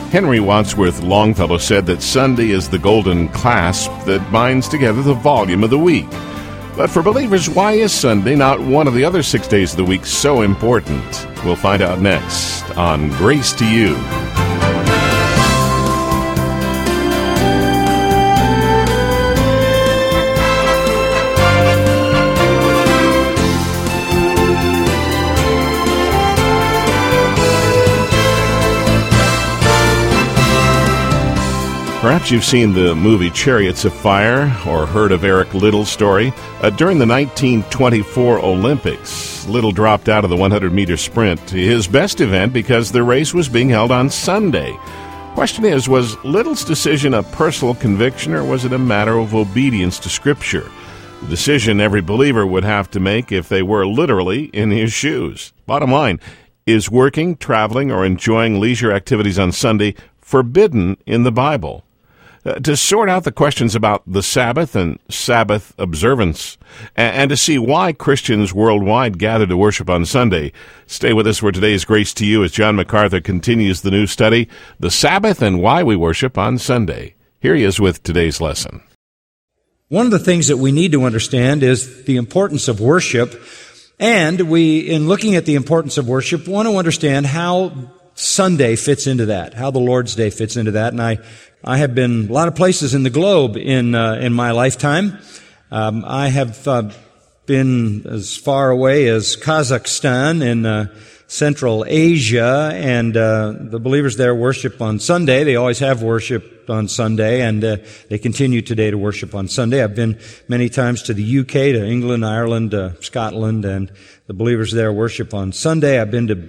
Henry Wadsworth Longfellow said that Sunday is the golden clasp that binds together the volume of the week. But for believers, why is Sunday, not one of the other 6 days of the week, so important? We'll find out next on Grace to You. Perhaps you've seen the movie Chariots of Fire or heard of Eric Liddell's story. During the 1924 Olympics, Liddell dropped out of the 100-meter sprint, his best event, because the race was being held on Sunday. Question is, was Liddell's decision a personal conviction, or was it a matter of obedience to Scripture? The decision every believer would have to make if they were literally in his shoes. Bottom line, is working, traveling, or enjoying leisure activities on Sunday forbidden in the Bible? To sort out the questions about the Sabbath and Sabbath observance, and to see why Christians worldwide gather to worship on Sunday, stay with us for today's Grace to You as John MacArthur continues the new study, The Sabbath and Why We Worship on Sunday. Here he is with today's lesson. One of the things that we need to understand is the importance of worship, and we, in looking at the importance of worship, want to understand how Sunday fits into that, how the Lord's Day fits into that. And I have been a lot of places in the globe in my lifetime. I have been as far away as Kazakhstan in Central Asia, and the believers there worship on Sunday. They always have worshiped on Sunday, and they continue today to worship on Sunday. I've been many times to the UK, to England, Ireland, Scotland, and the believers there worship on Sunday. I've been to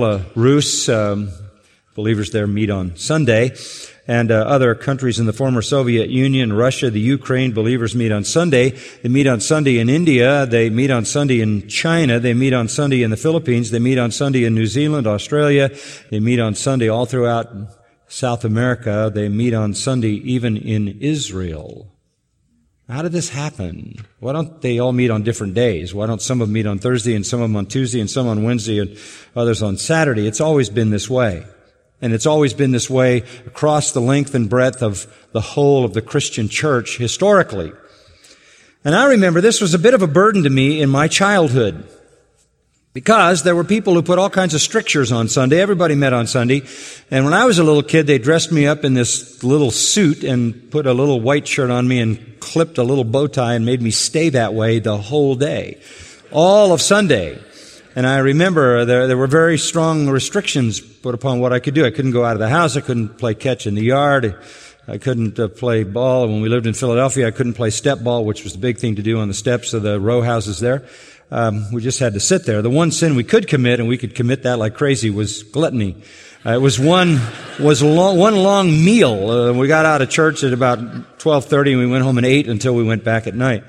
Belarus. Believers there meet on Sunday. And other countries in the former Soviet Union, Russia, the Ukraine, believers meet on Sunday. They meet on Sunday in India. They meet on Sunday in China. They meet on Sunday in the Philippines. They meet on Sunday in New Zealand, Australia. They meet on Sunday all throughout South America. They meet on Sunday even in Israel. How did this happen? Why don't they all meet on different days? Why don't some of them meet on Thursday and some of them on Tuesday and some on Wednesday and others on Saturday? It's always been this way. And it's always been this way across the length and breadth of the whole of the Christian church historically. And I remember this was a bit of a burden to me in my childhood, because there were people who put all kinds of strictures on Sunday. Everybody met on Sunday. And when I was a little kid, they dressed me up in this little suit and put a little white shirt on me and clipped a little bow tie and made me stay that way the whole day, all of Sunday. And I remember there were very strong restrictions put upon what I could do. I couldn't go out of the house. I couldn't play catch in the yard. I couldn't play ball. When we lived in Philadelphia, I couldn't play step ball, which was the big thing to do on the steps of the row houses there. We just had to sit there. The one sin we could commit, and we could commit that like crazy, was gluttony. It was one long meal. We got out of church at about 12:30, and we went home and ate until we went back at night.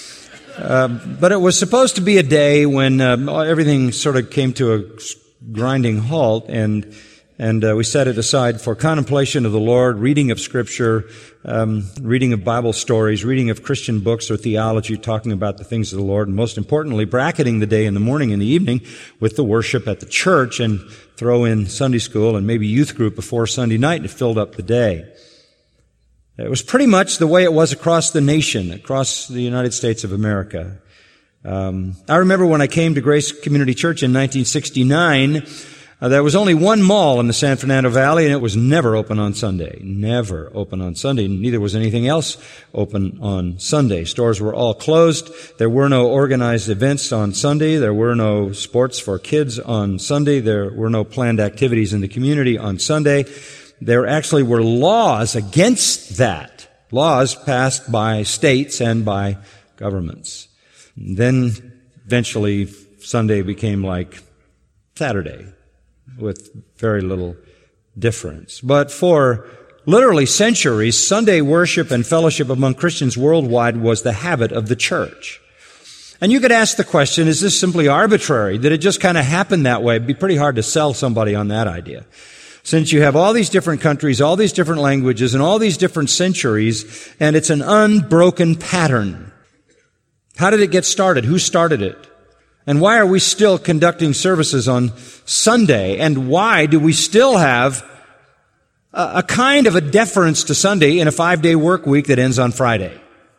But it was supposed to be a day when everything sort of came to a grinding halt, and we set it aside for contemplation of the Lord, reading of Scripture, reading of Bible stories, reading of Christian books or theology, talking about the things of the Lord, and most importantly, bracketing the day in the morning and the evening with the worship at the church, and throw in Sunday school and maybe youth group before Sunday night, and it filled up the day. It was pretty much the way it was across the nation, across the United States of America. I remember when I came to Grace Community Church in 1969, there was only one mall in the San Fernando Valley, and it was never open on Sunday. Never open on Sunday. Neither was anything else open on Sunday. Stores were all closed. There were no organized events on Sunday. There were no sports for kids on Sunday. There were no planned activities in the community on Sunday. There actually were laws against that. Laws passed by states and by governments. Then eventually Sunday became like Saturday, with very little difference. But for literally centuries, Sunday worship and fellowship among Christians worldwide was the habit of the church. And you could ask the question, is this simply arbitrary? Did it just kind of happen that way? It'd be pretty hard to sell somebody on that idea. Since you have all these different countries, all these different languages, and all these different centuries, and it's an unbroken pattern. How did it get started? Who started it? And why are we still conducting services on Sunday? And why do we still have a kind of a deference to Sunday in a 5-day work week that ends on Friday.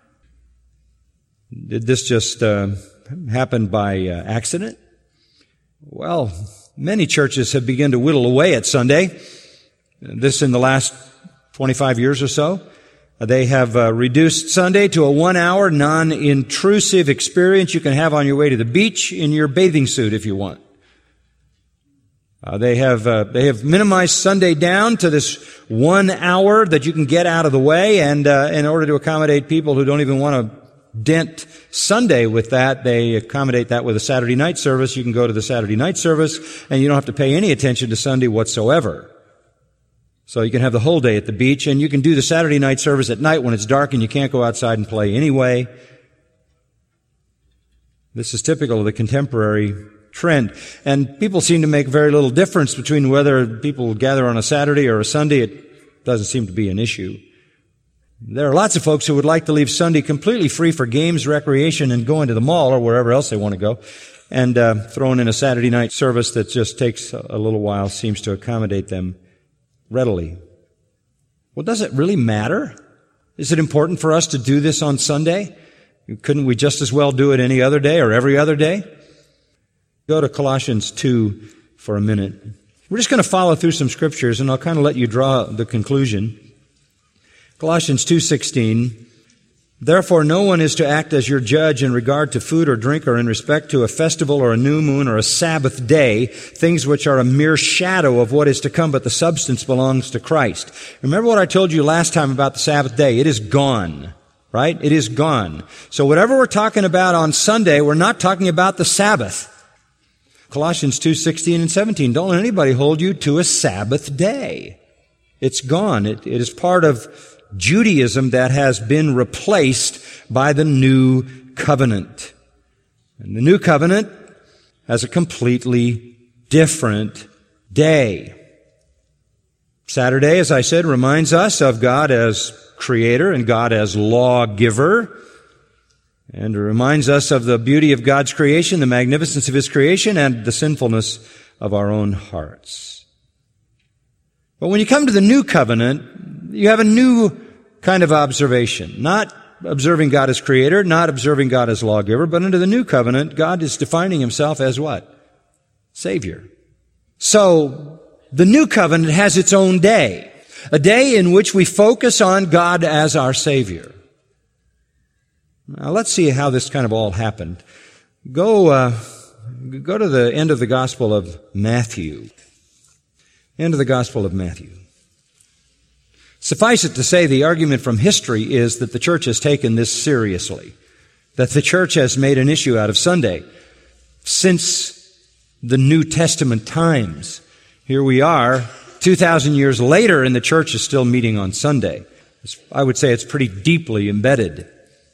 Did this just happen by accident? Well, many churches have begun to whittle away at Sunday. This in the last 25 years or so. They have reduced Sunday to a 1-hour, non-intrusive experience you can have on your way to the beach in your bathing suit if you want. They have minimized Sunday down to this 1 hour that you can get out of the way, and in order to accommodate people who don't even want to dent Sunday with that, they accommodate that with a Saturday night service. You can go to the Saturday night service, and you don't have to pay any attention to Sunday whatsoever. So you can have the whole day at the beach, and you can do the Saturday night service at night when it's dark and you can't go outside and play anyway. This is typical of the contemporary trend. And people seem to make very little difference between whether people gather on a Saturday or a Sunday. It doesn't seem to be an issue. There are lots of folks who would like to leave Sunday completely free for games, recreation, and going to the mall or wherever else they want to go. And throwing in a Saturday night service that just takes a little while seems to accommodate them readily. Well, does it really matter? Is it important for us to do this on Sunday? Couldn't we just as well do it any other day or every other day? Go to Colossians 2 for a minute. We're just going to follow through some scriptures, and I'll kind of let you draw the conclusion. Colossians 2:16. Therefore, no one is to act as your judge in regard to food or drink or in respect to a festival or a new moon or a Sabbath day, things which are a mere shadow of what is to come, but the substance belongs to Christ. Remember what I told you last time about the Sabbath day. It is gone, right? It is gone. So whatever we're talking about on Sunday, we're not talking about the Sabbath. Colossians 2:16 and 17. Don't let anybody hold you to a Sabbath day. It's gone. It is part of Judaism that has been replaced by the new covenant. And the new covenant has a completely different day. Saturday, as I said, reminds us of God as creator and God as lawgiver. And it reminds us of the beauty of God's creation, the magnificence of His creation, and the sinfulness of our own hearts. But when you come to the new covenant, you have a new kind of observation. Not observing God as creator, not observing God as lawgiver, but under the new covenant, God is defining Himself as what? Savior. So, the new covenant has its own day. A day in which we focus on God as our Savior. Now, let's see how this kind of all happened. Go to the end of the Gospel of Matthew. End of the Gospel of Matthew. Suffice it to say, the argument from history is that the church has taken this seriously, that the church has made an issue out of Sunday since the New Testament times. Here we are, 2,000 years later, and the church is still meeting on Sunday. I would say it's pretty deeply embedded.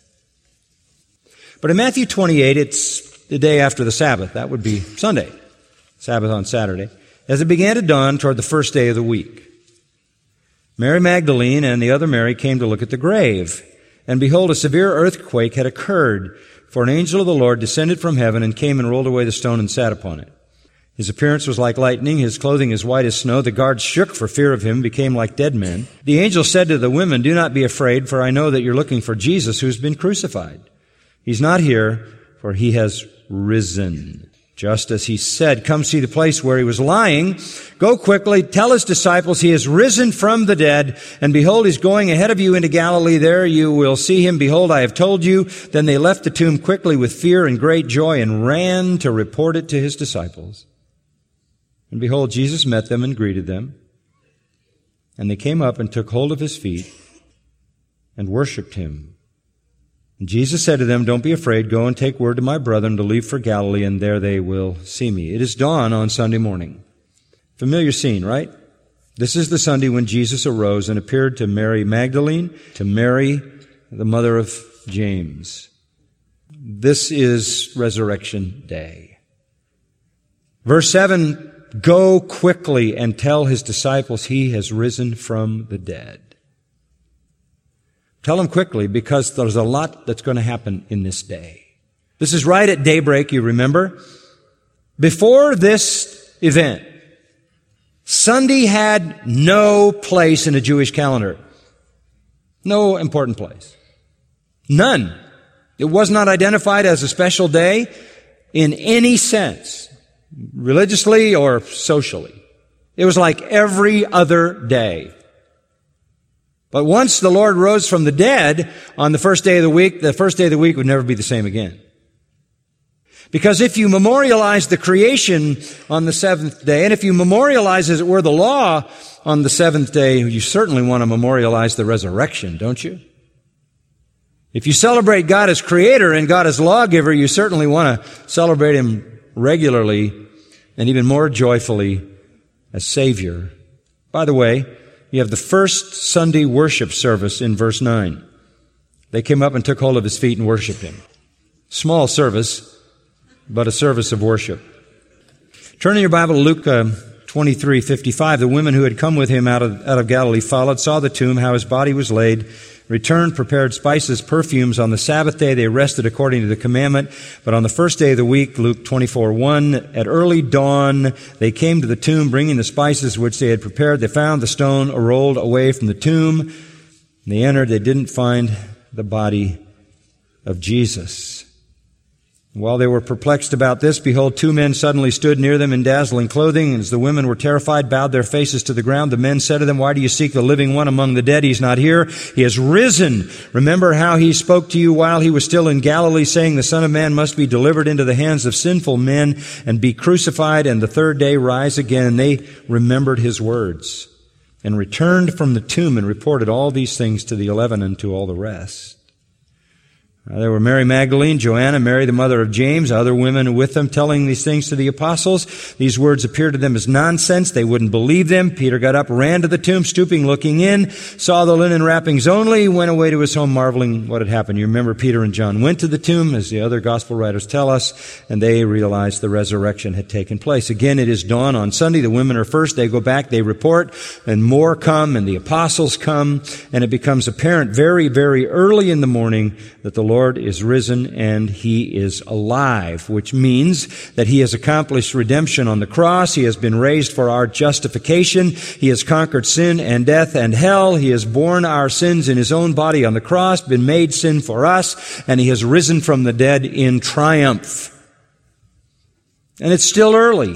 But in Matthew 28, it's the day after the Sabbath. That would be Sunday, Sabbath on Saturday. As it began to dawn toward the first day of the week, Mary Magdalene and the other Mary came to look at the grave. And behold, a severe earthquake had occurred, for an angel of the Lord descended from heaven and came and rolled away the stone and sat upon it. His appearance was like lightning, his clothing as white as snow. The guards shook for fear of him, became like dead men. The angel said to the women, "Do not be afraid, for I know that you're looking for Jesus who's been crucified. He's not here, for he has risen. Just as he said, come see the place where he was lying. Go quickly, tell his disciples he has risen from the dead, and behold, he's going ahead of you into Galilee. There you will see him. Behold, I have told you." Then they left the tomb quickly with fear and great joy and ran to report it to his disciples. And behold, Jesus met them and greeted them. And they came up and took hold of his feet and worshipped him. And Jesus said to them, "Don't be afraid. Go and take word to my brethren to leave for Galilee, and there they will see me." It is dawn on Sunday morning. Familiar scene, right? This is the Sunday when Jesus arose and appeared to Mary Magdalene, to Mary, the mother of James. This is Resurrection Day. Verse 7, go quickly and tell his disciples he has risen from the dead. Tell them quickly, because there's a lot that's going to happen in this day. This is right at daybreak, you remember. Before this event, Sunday had no place in a Jewish calendar. No important place. None. It was not identified as a special day in any sense, religiously or socially. It was like every other day. But once the Lord rose from the dead on the first day of the week would never be the same again. Because if you memorialize the creation on the seventh day, and if you memorialize, as it were, the law on the seventh day, you certainly want to memorialize the resurrection, don't you? If you celebrate God as creator and God as lawgiver, you certainly want to celebrate Him regularly and even more joyfully as Savior. By the way, you have the first Sunday worship service in verse 9. They came up and took hold of His feet and worshiped Him. Small service, but a service of worship. Turn in your Bible to Luke 23:55. The women who had come with Him out of Galilee followed, saw the tomb, how His body was laid, returned, prepared spices, perfumes. On the Sabbath day they rested according to the commandment. But on the first day of the week, Luke 24:1, at early dawn they came to the tomb, bringing the spices which they had prepared. They found the stone rolled away from the tomb. They entered. They didn't find the body of Jesus. While they were perplexed about this, behold, two men suddenly stood near them in dazzling clothing. And as the women were terrified, bowed their faces to the ground. The men said to them, "Why do you seek the living one among the dead? He's not here. He has risen. Remember how He spoke to you while He was still in Galilee, saying, the Son of Man must be delivered into the hands of sinful men and be crucified, and the third day rise again." And they remembered His words and returned from the tomb and reported all these things to the 11 and to all the rest. There were Mary Magdalene, Joanna, Mary the mother of James, other women with them, telling these things to the apostles. These words appeared to them as nonsense. They wouldn't believe them. Peter got up, ran to the tomb, stooping, looking in, saw the linen wrappings only, went away to his home, marveling what had happened. You remember Peter and John went to the tomb, as the other gospel writers tell us, and they realized the resurrection had taken place. Again, it is dawn on Sunday. The women are first. They go back, they report, and more come, and the apostles come, and it becomes apparent very, very early in the morning that the Lord is risen and He is alive, which means that He has accomplished redemption on the cross. He has been raised for our justification. He has conquered sin and death and hell. He has borne our sins in His own body on the cross, been made sin for us, and He has risen from the dead in triumph. And it's still early.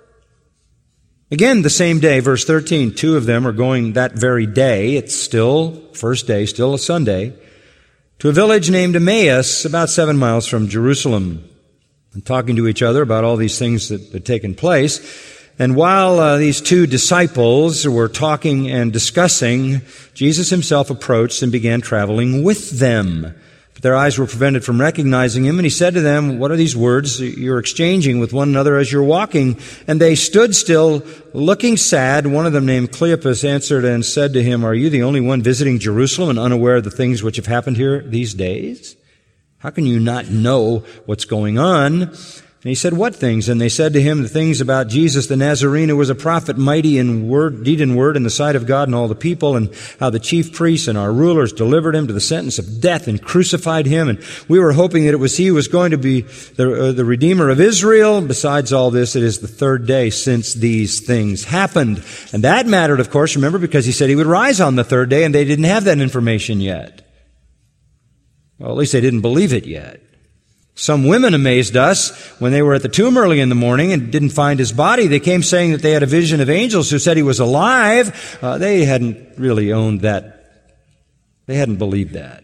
Again, the same day, verse 13, two of them are going that very day. It's still first day, still a Sunday, to a village named Emmaus, about 7 miles from Jerusalem, and talking to each other about all these things that had taken place. And while these two disciples were talking and discussing, Jesus Himself approached and began traveling with them. But their eyes were prevented from recognizing Him, and He said to them, "What are these words you're exchanging with one another as you're walking?" And they stood still, looking sad. One of them, named Cleopas, answered and said to Him, "Are you the only one visiting Jerusalem and unaware of the things which have happened here these days? How can you not know what's going on?" And He said, "What things?" And they said to Him, "The things about Jesus the Nazarene, who was a prophet, mighty in word, deed and word in the sight of God and all the people, and how the chief priests and our rulers delivered Him to the sentence of death and crucified Him. And we were hoping that it was He who was going to be the Redeemer of Israel. Besides all this, it is the third day since these things happened." And that mattered, of course, remember, because He said He would rise on the third day, and they didn't have that information yet. Well, at least they didn't believe it yet. Some women amazed us when they were at the tomb early in the morning and didn't find His body. They came saying that they had a vision of angels who said He was alive. They hadn't really owned that. They hadn't believed that.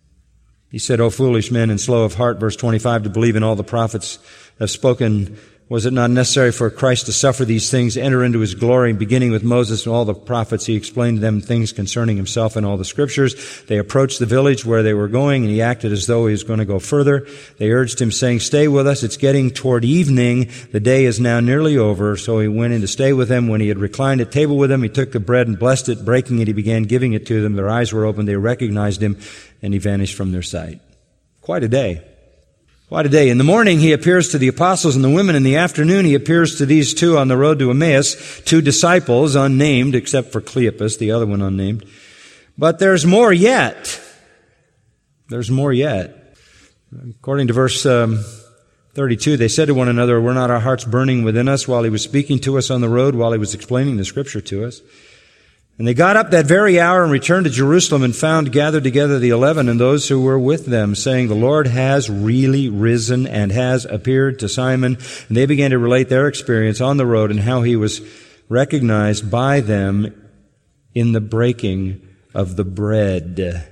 He said, "O foolish men and slow of heart," verse 25, "to believe in all the prophets have spoken. Was it not necessary for Christ to suffer these things, enter into His glory?" Beginning with Moses and all the prophets, He explained to them things concerning Himself and all the Scriptures. They approached the village where they were going, and He acted as though He was going to go further. They urged Him, saying, "Stay with us. It's getting toward evening. The day is now nearly over." So He went in to stay with them. When He had reclined at table with them, He took the bread and blessed it. Breaking it, He began giving it to them. Their eyes were opened. They recognized Him, and He vanished from their sight. Quite a day. Quite a day. In the morning, He appears to the apostles and the women. In the afternoon, He appears to these two on the road to Emmaus, two disciples, unnamed, except for Cleopas, the other one unnamed. But there's more yet. There's more yet. According to verse 32, they said to one another, were not our hearts burning within us while he was speaking to us on the road, while he was explaining the Scripture to us? And they got up that very hour and returned to Jerusalem and found gathered together the 11 and those who were with them, saying, the Lord has really risen and has appeared to Simon. And they began to relate their experience on the road and how he was recognized by them in the breaking of the bread.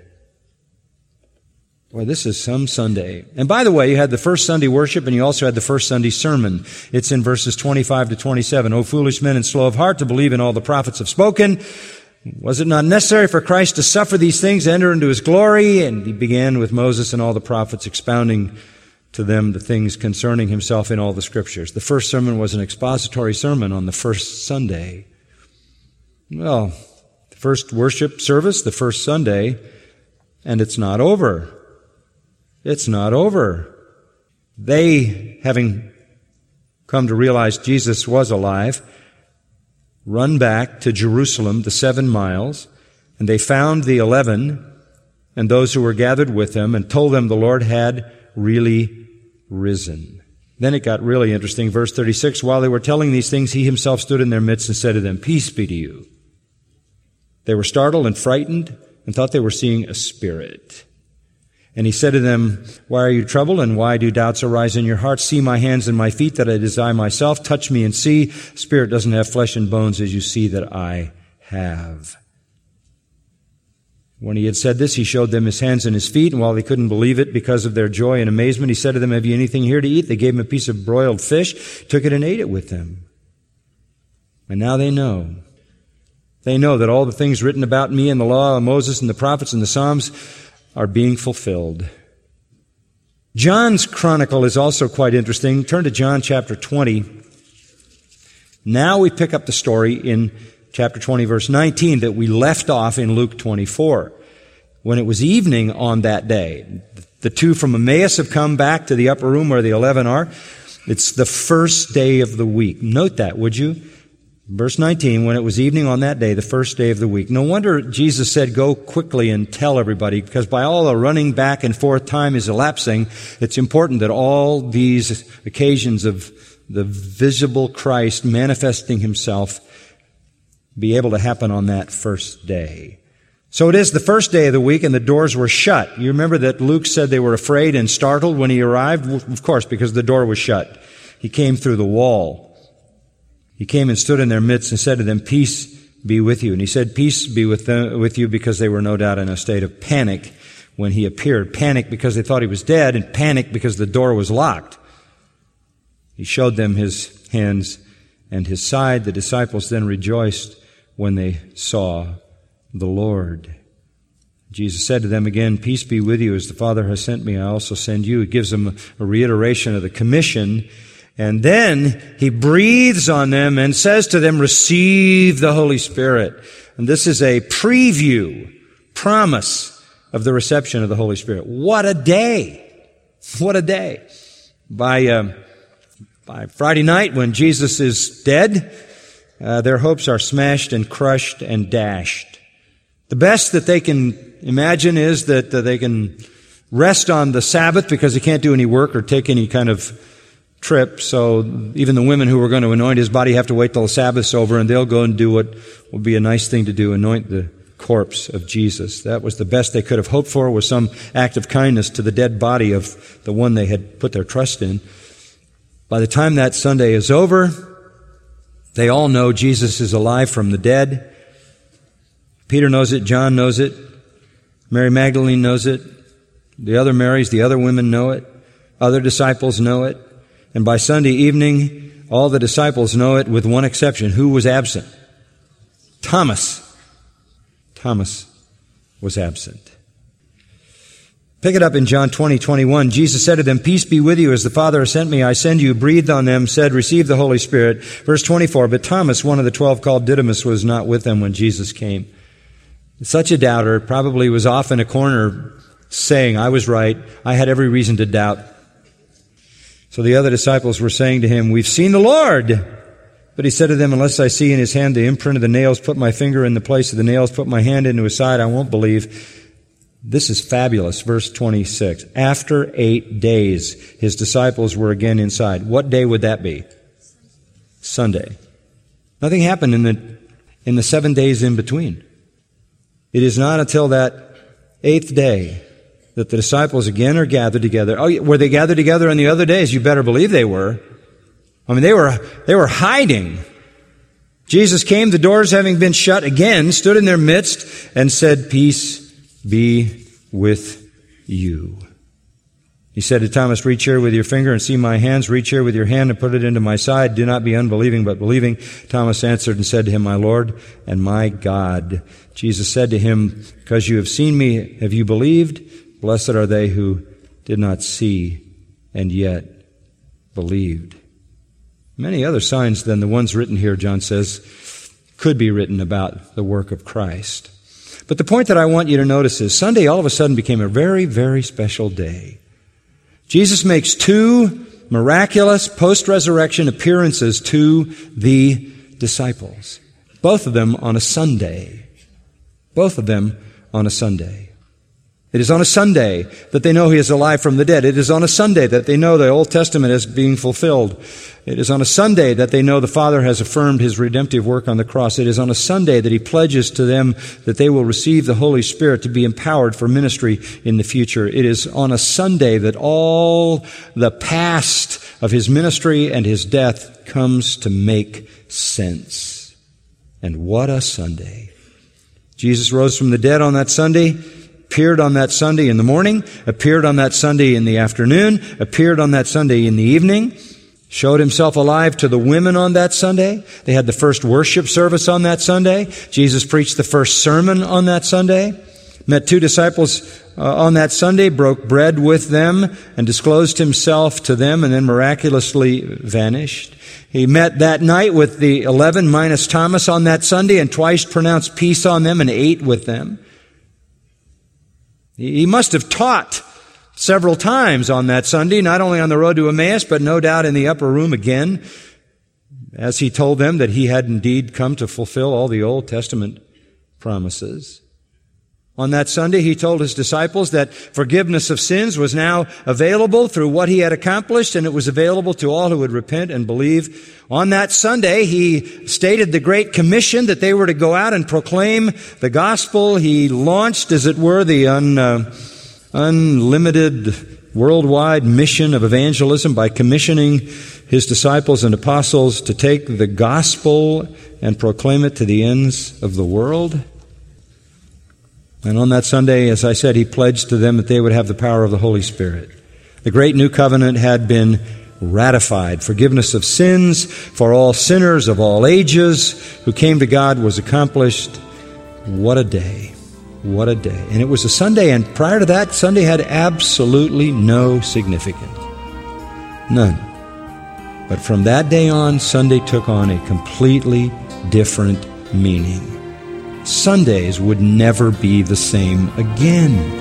Boy, this is some Sunday. And by the way, you had the first Sunday worship and you also had the first Sunday sermon. It's in verses 25 to 27. O foolish men and slow of heart to believe in all the prophets have spoken. Was it not necessary for Christ to suffer these things, enter into his glory? And he began with Moses and all the prophets, expounding to them the things concerning himself in all the Scriptures. The first sermon was an expository sermon on the first Sunday. Well, the first worship service, the first Sunday, and it's not over. It's not over. They, having come to realize Jesus was alive, run back to Jerusalem, the 7 miles, and they found the 11 and those who were gathered with them and told them the Lord had really risen. Then it got really interesting. Verse 36, while they were telling these things, he himself stood in their midst and said to them, peace be to you. They were startled and frightened and thought they were seeing a spirit. And he said to them, why are you troubled, and why do doubts arise in your hearts? See my hands and my feet, that it is I myself. Touch me and see. Spirit doesn't have flesh and bones, as you see that I have. When he had said this, he showed them his hands and his feet, and while they couldn't believe it because of their joy and amazement, he said to them, have you anything here to eat? They gave him a piece of broiled fish, took it and ate it with them. And now they know. They know that all the things written about me in the law of Moses and the prophets and the Psalms are being fulfilled. John's chronicle is also quite interesting. Turn to John chapter 20. Now we pick up the story in chapter 20, verse 19, that we left off in Luke 24. When it was evening on that day, the two from Emmaus have come back to the upper room where the 11 are. It's the first day of the week. Note that, would you? Verse 19, when it was evening on that day, the first day of the week. No wonder Jesus said, go quickly and tell everybody, because by all the running back and forth time is elapsing, it's important that all these occasions of the visible Christ manifesting himself be able to happen on that first day. So it is the first day of the week and the doors were shut. You remember that Luke said they were afraid and startled when he arrived? Of course, because the door was shut. He came through the wall. He came and stood in their midst and said to them, peace be with you. And he said, peace be with you, because they were no doubt in a state of panic when he appeared. Panic because they thought he was dead, and panic because the door was locked. He showed them his hands and his side. The disciples then rejoiced when they saw the Lord. Jesus said to them again, peace be with you. As the Father has sent me, I also send you. It gives them a reiteration of the commission. And then he breathes on them and says to them, receive the Holy Spirit. And this is a preview, promise of the reception of the Holy Spirit. What a day! What a day! By Friday night, when Jesus is dead, their hopes are smashed and crushed and dashed. The best that they can imagine is that they can rest on the Sabbath because they can't do any work or take any kind of trip. So even the women who were going to anoint his body have to wait till the Sabbath's over, and they'll go and do what will be a nice thing to do, anoint the corpse of Jesus. That was the best they could have hoped for, was some act of kindness to the dead body of the one they had put their trust in. By the time that Sunday is over, they all know Jesus is alive from the dead. Peter knows it, John knows it, Mary Magdalene knows it, the other Marys, the other women know it, other disciples know it. And by Sunday evening, all the disciples know it with one exception. Who was absent? Thomas. Thomas was absent. Pick it up in John 20:21. Jesus said to them, peace be with you. As the Father has sent me, I send you. Breathed on them, said, receive the Holy Spirit. Verse 24, but Thomas, one of the 12 called Didymus, was not with them when Jesus came. Such a doubter probably was off in a corner saying, I was right. I had every reason to doubt. So the other disciples were saying to him, we've seen the Lord. But he said to them, unless I see in his hand the imprint of the nails, put my finger in the place of the nails, put my hand into his side, I won't believe. This is fabulous. Verse 26. After 8 days, his disciples were again inside. What day would that be? Sunday. Nothing happened in the 7 days in between. It is not until that 8th day that the disciples again are gathered together. Oh, were they gathered together on the other days? You better believe they were. I mean, they were hiding. Jesus came, the doors having been shut again, stood in their midst and said, "Peace be with you." He said to Thomas, "Reach here with your finger and see my hands. Reach here with your hand and put it into my side. Do not be unbelieving, but believing." Thomas answered and said to him, "My Lord and my God." Jesus said to him, "Because you have seen me, have you believed? Blessed are they who did not see and yet believed." Many other signs than the ones written here, John says, could be written about the work of Christ. But the point that I want you to notice is Sunday all of a sudden became a very, very special day. Jesus makes 2 miraculous post-resurrection appearances to the disciples. Both of them on a Sunday. Both of them on a Sunday. It is on a Sunday that they know He is alive from the dead. It is on a Sunday that they know the Old Testament is being fulfilled. It is on a Sunday that they know the Father has affirmed His redemptive work on the cross. It is on a Sunday that He pledges to them that they will receive the Holy Spirit to be empowered for ministry in the future. It is on a Sunday that all the past of His ministry and His death comes to make sense. And what a Sunday. Jesus rose from the dead on that Sunday, appeared on that Sunday in the morning, appeared on that Sunday in the afternoon, appeared on that Sunday in the evening, showed Himself alive to the women on that Sunday. They had the first worship service on that Sunday. Jesus preached the first sermon on that Sunday, met 2 disciples on that Sunday, broke bread with them and disclosed Himself to them, and then miraculously vanished. He met that night with the 11 minus Thomas on that Sunday and twice pronounced peace on them and ate with them. He must have taught several times on that Sunday, not only on the road to Emmaus, but no doubt in the upper room again, as He told them that He had indeed come to fulfill all the Old Testament promises. On that Sunday, He told His disciples that forgiveness of sins was now available through what He had accomplished, and it was available to all who would repent and believe. On that Sunday, He stated the Great Commission that they were to go out and proclaim the gospel. He launched, as it were, the unlimited worldwide mission of evangelism by commissioning His disciples and apostles to take the gospel and proclaim it to the ends of the world. And on that Sunday, as I said, He pledged to them that they would have the power of the Holy Spirit. The great new covenant had been ratified. Forgiveness of sins for all sinners of all ages who came to God was accomplished. What a day. What a day. And it was a Sunday, and prior to that, Sunday had absolutely no significance. None. But from that day on, Sunday took on a completely different meaning. Sundays would never be the same again.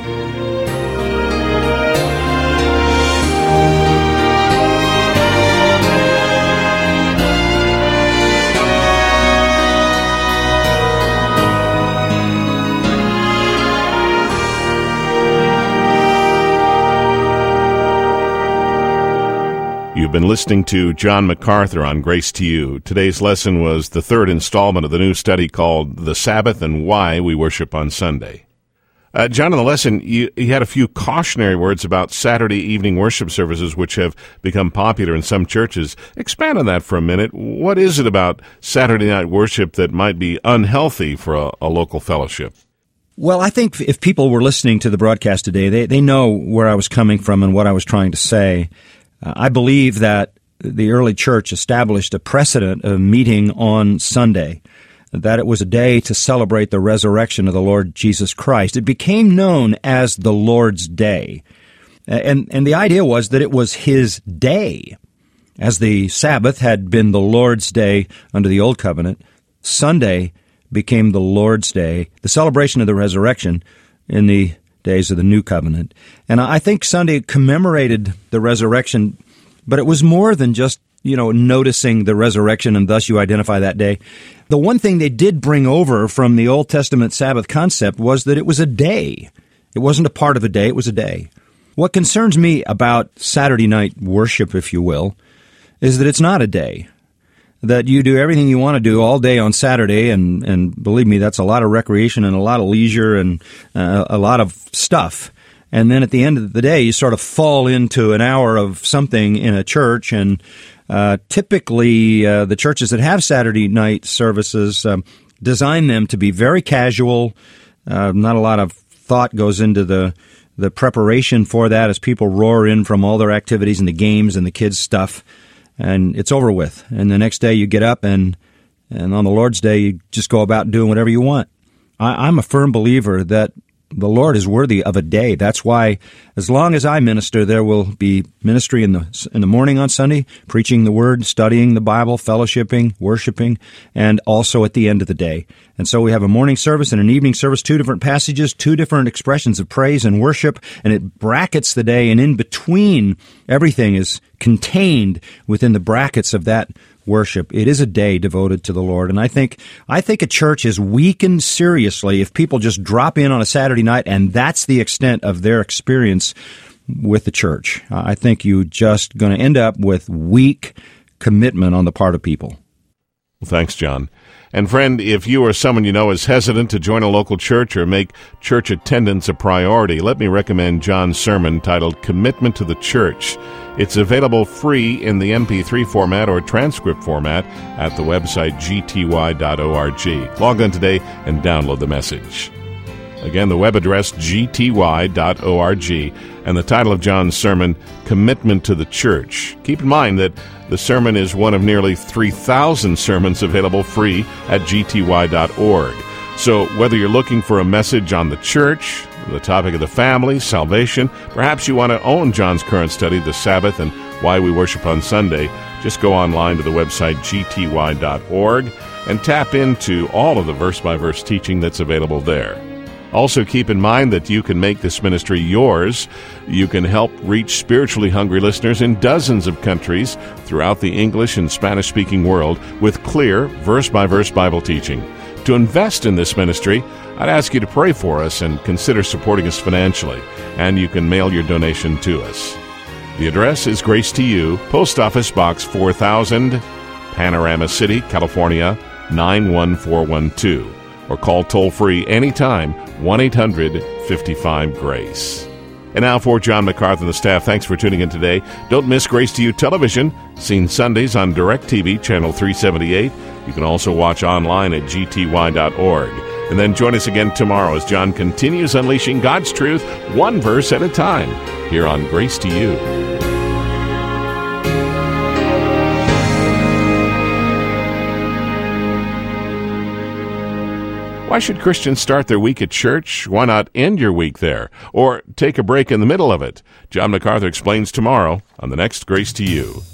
You've been listening to John MacArthur on Grace to You. Today's lesson was the 3rd installment of the new study called The Sabbath and Why We Worship on Sunday. John, in the lesson, you had a few cautionary words about Saturday evening worship services, which have become popular in some churches. Expand on that for a minute. What is it about Saturday night worship that might be unhealthy for a local fellowship? Well, I think if people were listening to the broadcast today, they know where I was coming from and what I was trying to say. I believe that the early church established a precedent of meeting on Sunday, that it was a day to celebrate the resurrection of the Lord Jesus Christ. It became known as the Lord's Day. And the idea was that it was His day. As the Sabbath had been the Lord's Day under the Old Covenant, Sunday became the Lord's Day, the celebration of the resurrection in the days of the New Covenant. And I think Sunday commemorated the resurrection, but it was more than just, noticing the resurrection and thus you identify that day. The one thing they did bring over from the Old Testament Sabbath concept was that it was a day. It wasn't a part of a day, it was a day. What concerns me about Saturday night worship, if you will, is that it's not a day. That you do everything you want to do all day on Saturday, and believe me, that's a lot of recreation and a lot of leisure and a lot of stuff. And then at the end of the day, you sort of fall into an hour of something in a church, and typically the churches that have Saturday night services design them to be very casual. Not a lot of thought goes into the preparation for that as people roar in from all their activities and the games and the kids' stuff, and it's over with. And the next day you get up, and on the Lord's Day you just go about doing whatever you want. I'm a firm believer that the Lord is worthy of a day. That's why, as long as I minister, there will be ministry in the morning on Sunday, preaching the Word, studying the Bible, fellowshipping, worshiping, and also at the end of the day. And so we have a morning service and an evening service, 2 different passages, 2 different expressions of praise and worship, and it brackets the day, and in between, everything is contained within the brackets of that worship. It is a day devoted to the Lord, and I think a church is weakened seriously if people just drop in on a Saturday night and that's the extent of their experience with the church. I think you're just going to end up with weak commitment on the part of people. Well, thanks, John. And friend, if you or someone you know is hesitant to join a local church or make church attendance a priority, let me recommend John's sermon titled Commitment to the Church. It's available free in the MP3 format or transcript format at the website gty.org. Log on today and download the message. Again, the web address gty.org, and the title of John's sermon, Commitment to the Church. Keep in mind that the sermon is one of nearly 3,000 sermons available free at gty.org. So whether you're looking for a message on the church, the topic of the family, salvation, perhaps you want to own John's current study, the Sabbath and why we worship on Sunday, just go online to the website gty.org and tap into all of the verse-by-verse teaching that's available there. Also, keep in mind that you can make this ministry yours. You can help reach spiritually hungry listeners in dozens of countries throughout the English and Spanish-speaking world with clear, verse-by-verse Bible teaching. To invest in this ministry, I'd ask you to pray for us and consider supporting us financially, and you can mail your donation to us. The address is Grace to You, Post Office Box 4000, Panorama City, California, 91412. Or call toll-free anytime, 1-800-55-GRACE. And now for John MacArthur and the staff, thanks for tuning in today. Don't miss Grace to You television, seen Sundays on DirecTV, Channel 378. You can also watch online at gty.org. And then join us again tomorrow as John continues unleashing God's truth, one verse at a time, here on Grace to You. Why should Christians start their week at church? Why not end your week there? Or take a break in the middle of it? John MacArthur explains tomorrow on the next Grace to You.